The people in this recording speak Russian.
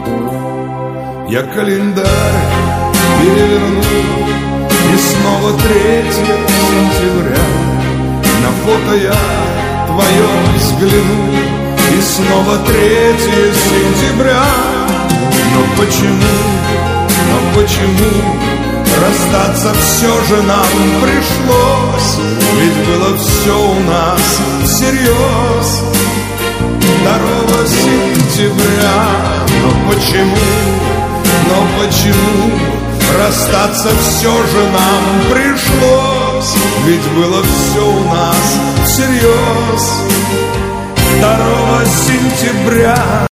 Я календарь переверну, и снова 3 сентября. На фото я твое взгляну, и снова 3 сентября. Но почему расстаться все же нам пришлось? Ведь было все у нас всерьез. 2 сентября. Но почему расстаться все же нам пришлось? Ведь было все у нас всерьез. 2 сентября.